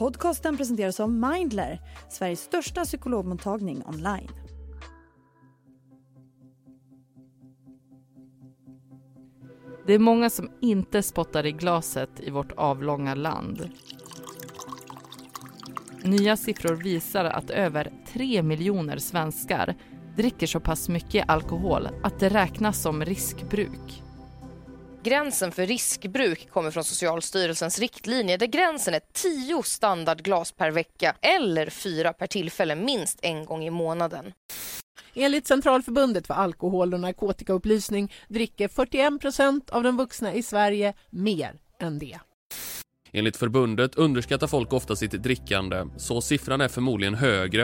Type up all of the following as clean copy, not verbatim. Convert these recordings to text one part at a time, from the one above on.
Podcasten presenteras av Mindler, Sveriges största psykologmottagning online. Det är många som inte spottar i glaset i vårt avlånga land. Nya siffror visar att över 3 miljoner svenskar dricker så pass mycket alkohol att det räknas som riskbruk. Gränsen för riskbruk kommer från Socialstyrelsens riktlinjer där gränsen är 10 standardglas per vecka eller 4 per tillfälle minst en gång i månaden. Enligt Centralförbundet för alkohol- och narkotikaupplysning dricker 41% av de vuxna i Sverige mer än det. Enligt förbundet underskattar folk ofta sitt drickande, så siffran är förmodligen högre.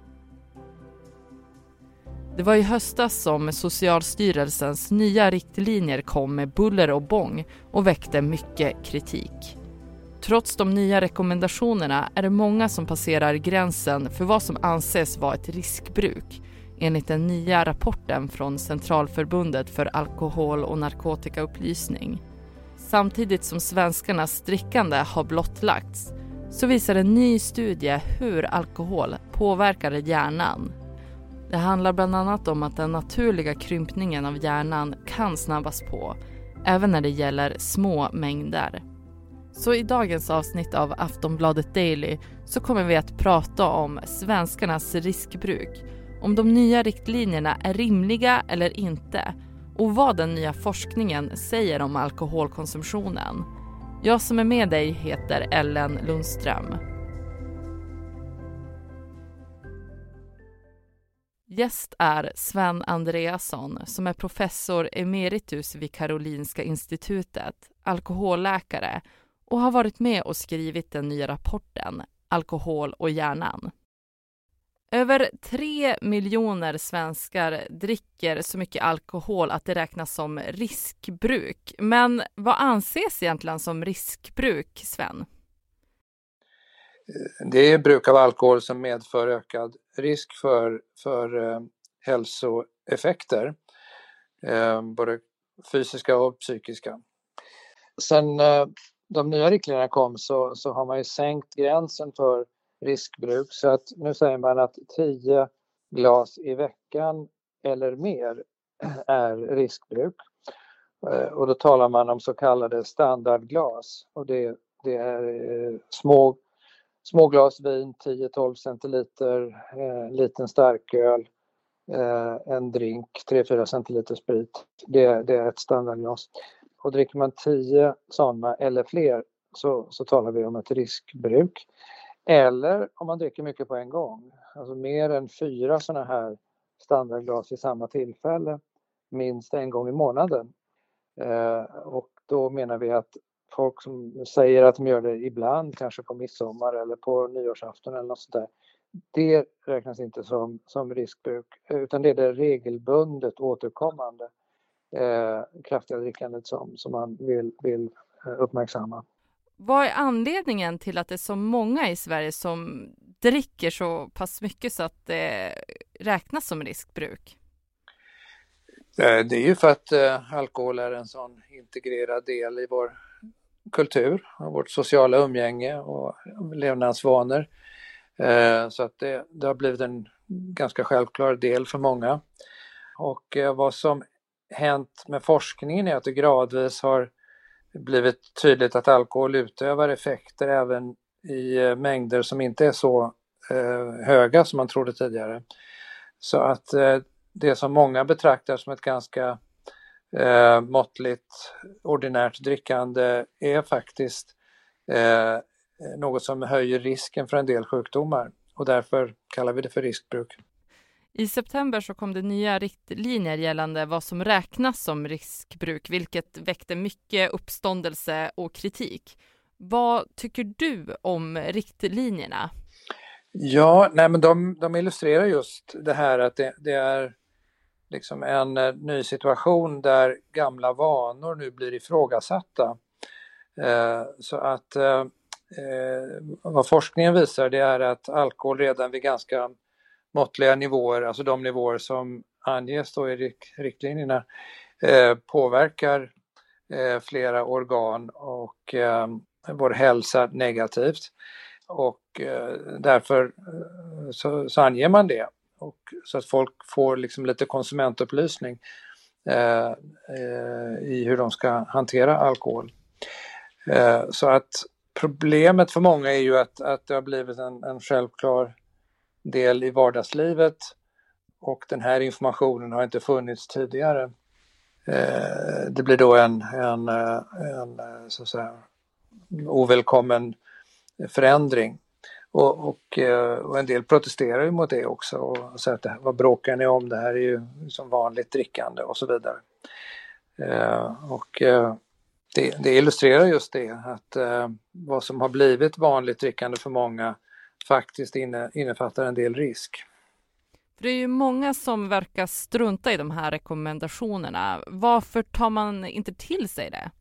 Det var i höstas som Socialstyrelsens nya riktlinjer kom med buller och bång och väckte mycket kritik. Trots de nya rekommendationerna är det många som passerar gränsen för vad som anses vara ett riskbruk, enligt den nya rapporten från Centralförbundet för alkohol- och narkotikaupplysning. Samtidigt som svenskarnas drickande har blottlagts så visar en ny studie hur alkohol påverkar hjärnan. Det handlar bland annat om att den naturliga krympningen av hjärnan kan snabbas på, även när det gäller små mängder. Så i dagens avsnitt av Aftonbladet Daily så kommer vi att prata om svenskarnas riskbruk, om de nya riktlinjerna är rimliga eller inte och vad den nya forskningen säger om alkoholkonsumtionen. Jag som är med dig heter Ellen Lundström. Gäst är Sven Andreasson som är professor emeritus vid Karolinska institutet, alkoholläkare och har varit med och skrivit den nya rapporten Alkohol och hjärnan. Över 3 miljoner svenskar dricker så mycket alkohol att det räknas som riskbruk. Men vad anses egentligen som riskbruk, Sven? Det är bruk av alkohol som medför ökad risk för hälsoeffekter, både fysiska och psykiska. Sen de nya riktlinjerna kom så har man ju sänkt gränsen för riskbruk, så att nu säger man att 10 glas i veckan eller mer är riskbruk. Och då talar man om så kallade standardglas, och det är små glas vin, 10-12 centiliter, liten starköl, en drink, 3-4 centiliter sprit. Det är ett standardglas. Och dricker man 10 sådana eller fler så talar vi om ett riskbruk. Eller om man dricker mycket på en gång, alltså mer än 4 sådana här standardglas i samma tillfälle, minst en gång i månaden. Och då menar vi att folk som säger att de gör det ibland, kanske på midsommar eller på nyårsafton eller något sånt där, det räknas inte som riskbruk, utan det är det regelbundet återkommande kraftiga drickandet som man vill uppmärksamma. Vad är anledningen till att det är så många i Sverige som dricker så pass mycket så att det räknas som riskbruk? Det är ju för att alkohol är en sån integrerad del i vår kultur, och vårt sociala umgänge och levnadsvanor. Så att det har blivit en ganska självklar del för många. Och vad som hänt med forskningen är att det gradvis har blivit tydligt att alkohol utövar effekter även i mängder som inte är så höga som man trodde tidigare. Så att det som många betraktar som ett ganska måttligt ordinärt drickande är faktiskt något som höjer risken för en del sjukdomar, och därför kallar vi det för riskbruk. I september så kom det nya riktlinjer gällande vad som räknas som riskbruk, vilket väckte mycket uppståndelse och kritik. Vad tycker du om riktlinjerna? Ja, men de illustrerar just det här att det är liksom en ny situation där gamla vanor nu blir ifrågasatta. Så att vad forskningen visar, det är att alkohol redan vid ganska måttliga nivåer, alltså de nivåer som anges då i riktlinjerna, påverkar flera organ och vår hälsa negativt. och därför så anger man det. Och så att folk får liksom lite konsumentupplysning i hur de ska hantera alkohol. Så att problemet för många är ju att det har blivit en självklar del i vardagslivet och den här informationen har inte funnits tidigare. Det blir då en så att säga, ovälkommen förändring. Och en del protesterar ju mot det också och säger att vad bråkar ni om, det här är ju som vanligt drickande och så vidare. Det illustrerar just det att vad som har blivit vanligt drickande för många faktiskt innefattar en del risk. För det är ju många som verkar strunta i de här rekommendationerna. Varför tar man inte till sig det?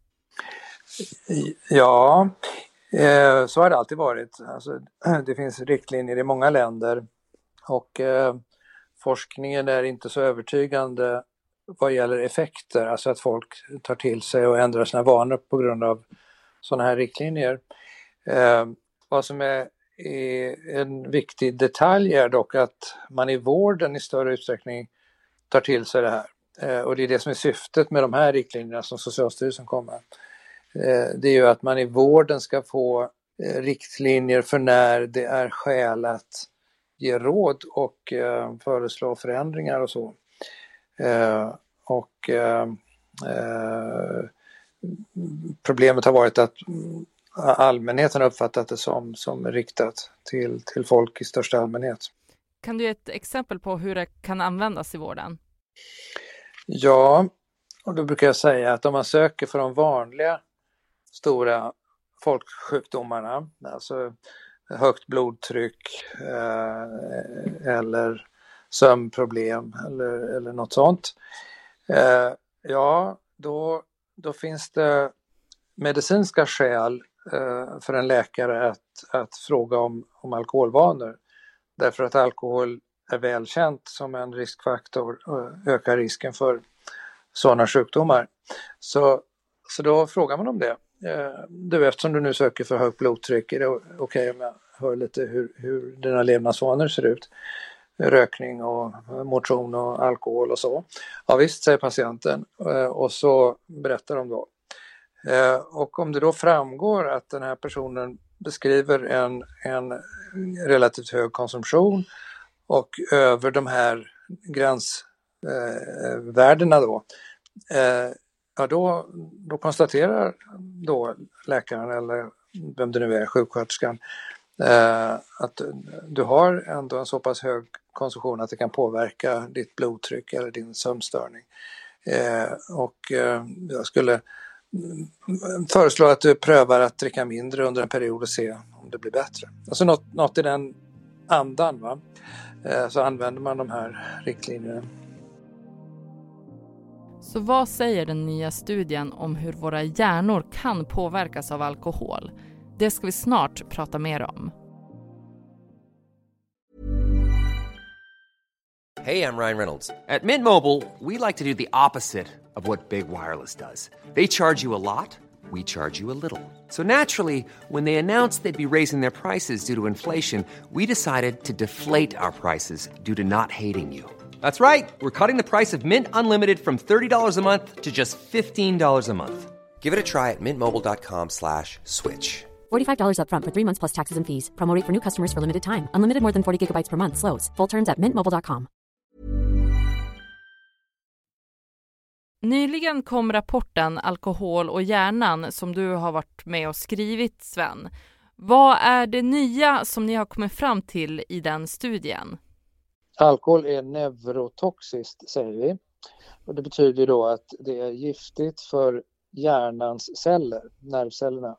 Ja, så har det alltid varit. Alltså, det finns riktlinjer i många länder och forskningen är inte så övertygande vad gäller effekter, alltså att folk tar till sig och ändrar sina vanor på grund av sådana här riktlinjer. Vad som är en viktig detalj är dock att man i vården i större utsträckning tar till sig det här. Och det är det som är syftet med de här riktlinjerna som Socialstyrelsen kommer. Det är ju att man i vården ska få riktlinjer för när det är skäl att ge råd och föreslå förändringar och så. Problemet har varit att allmänheten har uppfattat det som riktat till folk i största allmänhet. Kan du ge ett exempel på hur det kan användas i vården? Ja, och då brukar jag säga att om man söker för de vanliga stora folksjukdomarna, alltså högt blodtryck eller sömnproblem eller något sånt, då finns det medicinska skäl för en läkare att fråga om alkoholvanor. Därför att alkohol är välkänt som en riskfaktor och ökar risken för sådana sjukdomar. Så då frågar man om det. Eftersom du nu söker för högt blodtryck, är det okej om jag hör lite hur dina levnadsvanor ser ut? Rökning och motion och alkohol och så. Ja visst, säger patienten. Och så berättar de då. Och om det då framgår att den här personen beskriver en relativt hög konsumtion och över de här gränsvärdena då konstaterar då läkaren eller vem det nu är, sjuksköterskan, att du har ändå en så pass hög konsumtion att det kan påverka ditt blodtryck eller din sömnstörning. Jag skulle föreslå att du prövar att dricka mindre under en period och se om det blir bättre. Alltså något i den andan, va? Så använder man de här riktlinjerna. Så vad säger den nya studien om hur våra hjärnor kan påverkas av alkohol? Det ska vi snart prata mer om. Hey, I'm Ryan Reynolds. At Mint Mobile, we like to do the opposite of what Big Wireless does. They charge you a lot, we charge you a little. So naturally, when they announced they'd be raising their prices due to inflation, we decided to deflate our prices due to not hating you. That's right. We're cutting the price of Mint Unlimited from $30 a month to just $15 a month. Give it a try at mintmobile.com/switch. $45 up front for 3 months plus taxes and fees. Promo rate for new customers for limited time. Unlimited more than 40 gigabytes per month. Slows full terms at mintmobile.com. Nyligen kom rapporten Alkohol och hjärnan som du har varit med och skrivit, Sven. Vad är det nya som ni har kommit fram till i den studien? Alkohol är neurotoxiskt, säger vi. Och det betyder då att det är giftigt för hjärnans celler, nervcellerna,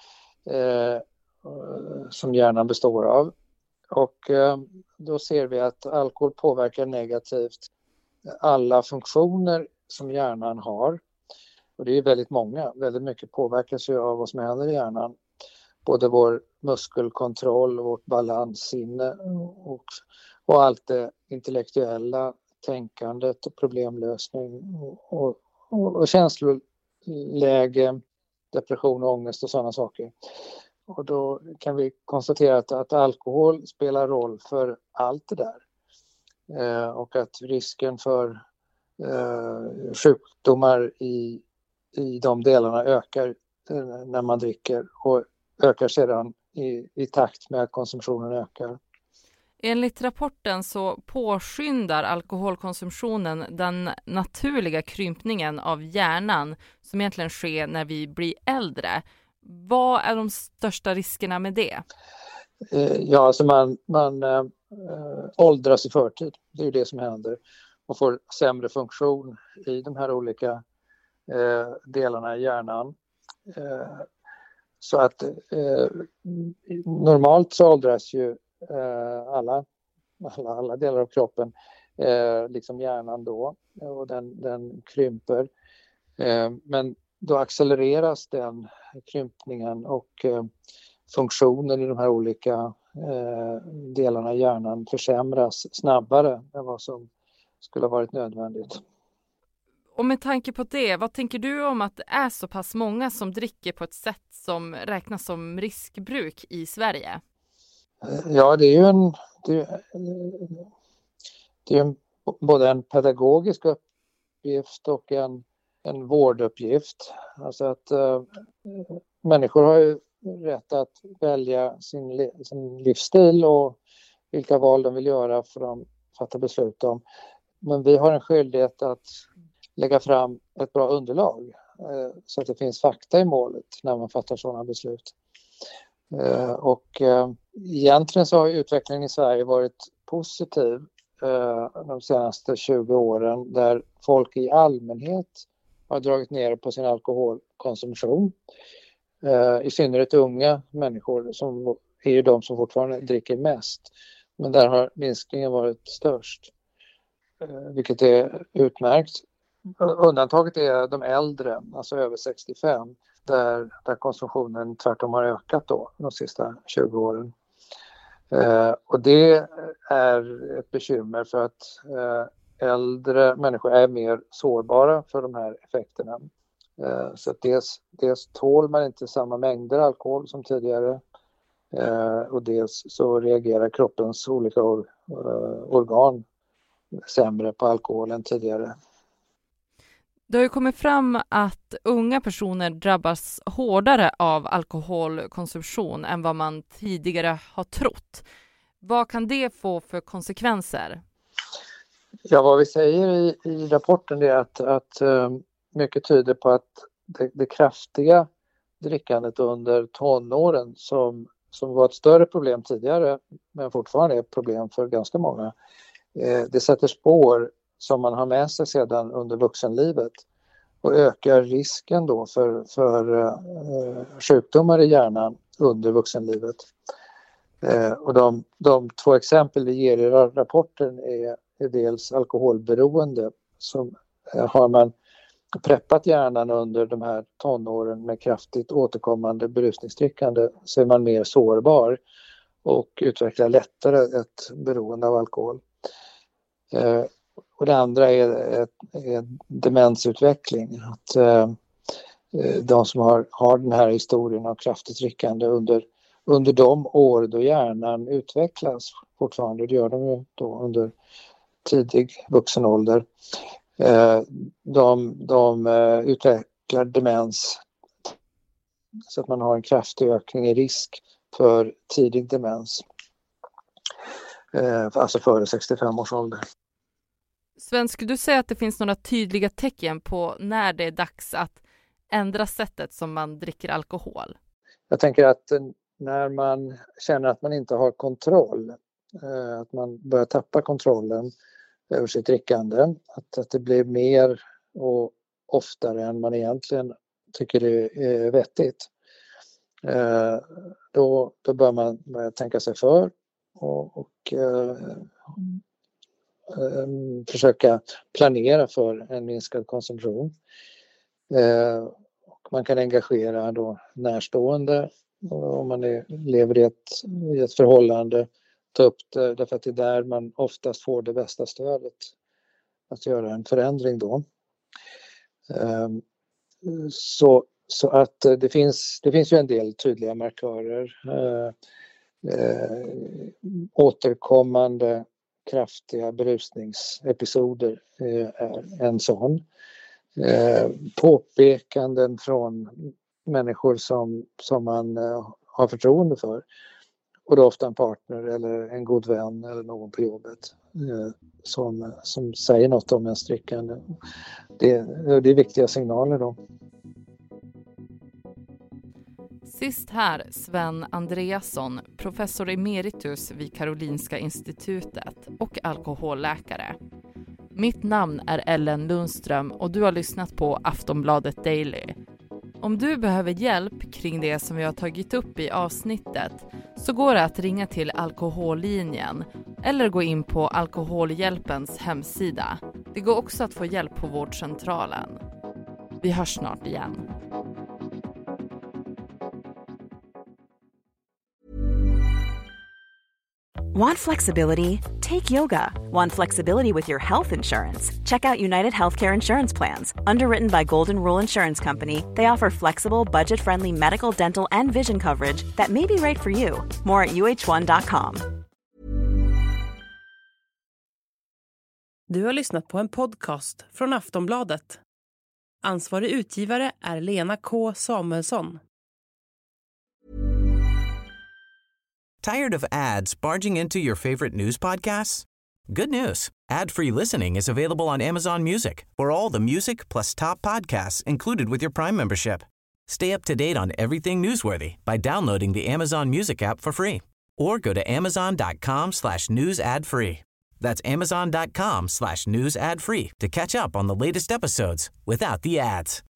som hjärnan består av. Och då ser vi att alkohol påverkar negativt alla funktioner som hjärnan har. Och det är väldigt många. Väldigt mycket påverkas ju av vad som händer i hjärnan. Både vår muskelkontroll, vårt balanssinne och allt det intellektuella tänkandet och problemlösning och känsloläge, depression och ångest och sådana saker. Och då kan vi konstatera att alkohol spelar roll för allt det där. Och att risken för sjukdomar i de delarna ökar när man dricker och ökar sedan i takt med att konsumtionen ökar. Enligt rapporten så påskyndar alkoholkonsumtionen den naturliga krympningen av hjärnan som egentligen sker när vi blir äldre. Vad är de största riskerna med det? Ja, alltså man åldras i förtid. Det är ju det som händer. Man får sämre funktion i de här olika delarna i hjärnan. Så att normalt så åldras ju alla delar av kroppen, liksom hjärnan då, och den krymper. Men då accelereras den krympningen och funktionen i de här olika delarna i hjärnan försämras snabbare än vad som skulle ha varit nödvändigt. Och med tanke på det, vad tänker du om att det är så pass många som dricker på ett sätt som räknas som riskbruk i Sverige? Ja, det är ju både en pedagogisk uppgift och en vårduppgift. Alltså att människor har ju rätt att välja sin livsstil och vilka val de vill göra för att fatta beslut om. Men vi har en skyldighet att lägga fram ett bra underlag så att det finns fakta i målet när man fattar sådana beslut. Och egentligen så har utvecklingen i Sverige varit positiv de senaste 20 åren, där folk i allmänhet har dragit ner på sin alkoholkonsumtion. I synnerhet unga människor som är ju de som fortfarande dricker mest. Men där har minskningen varit störst, vilket är utmärkt. Undantaget är de äldre, alltså över 65, där konsumtionen tvärtom har ökat då de sista 20 åren. Och det är ett bekymmer för att äldre människor är mer sårbara för de här effekterna. Så att dels tål man inte samma mängder alkohol som tidigare, och dels så reagerar kroppens olika organ sämre på alkohol än tidigare. Det har ju kommit fram att unga personer drabbas hårdare av alkoholkonsumtion än vad man tidigare har trott. Vad kan det få för konsekvenser? Ja, vad vi säger i rapporten är att mycket tyder på att det kraftiga drickandet under tonåren som var ett större problem tidigare, men fortfarande är ett problem för ganska många, det sätter spår som man har med sig sedan under vuxenlivet och ökar risken då för sjukdomar i hjärnan under vuxenlivet. Och de två exempel vi ger i rapporten är dels alkoholberoende, som har man preppat hjärnan under de här tonåren med kraftigt återkommande berusningsdrickande, så är man mer sårbar och utvecklar lättare ett beroende av alkohol. Och det andra är demensutveckling. Att de som har den här historien av kraftigt drickande under de år då hjärnan utvecklas fortfarande, det gör de ju då under tidig vuxen ålder, de utvecklar demens, så att man har en kraftig ökning i risk för tidig demens, alltså före 65 års ålder. Sven, skulle du säga att det finns några tydliga tecken på när det är dags att ändra sättet som man dricker alkohol? Jag tänker att när man känner att man inte har kontroll, att man börjar tappa kontrollen över sitt drickande, att det blir mer och oftare än man egentligen tycker det är vettigt, då bör man tänka sig för och försöka planera för en minskad konsumtion. Och man kan engagera då närstående om man lever i ett förhållande, ta upp det, därför att det är där man oftast får det bästa stödet att göra en förändring då. Så att det finns ju en del tydliga markörer. Återkommande kraftiga berusningsepisoder är en sån. Påpekanden från människor som man har förtroende för. Och då ofta en partner eller en god vän eller någon på jobbet som säger något om ens drickande. Det är viktiga signaler då. Sist här Sven Andreasson, professor emeritus vid Karolinska institutet och alkoholläkare. Mitt namn är Ellen Lundström och du har lyssnat på Aftonbladet Daily. Om du behöver hjälp kring det som vi har tagit upp i avsnittet så går det att ringa till Alkohollinjen eller gå in på Alkoholhjälpens hemsida. Det går också att få hjälp på vårdcentralen. Vi hörs snart igen. Want flexibility? Take yoga. Want flexibility with your health insurance? Check out United Healthcare Insurance Plans. Underwritten by Golden Rule Insurance Company, they offer flexible, budget-friendly medical, dental, and vision coverage that may be right for you. More at uh1.com. Du har lyssnat på en podcast från Aftonbladet. Ansvarig utgivare är Lena K. Samuelsson. Tired of ads barging into your favorite news podcasts? Good news. Ad-free listening is available on Amazon Music for all the music plus top podcasts included with your Prime membership. Stay up to date on everything newsworthy by downloading the Amazon Music app for free or go to amazon.com/news ad free. That's amazon.com/news ad free to catch up on the latest episodes without the ads.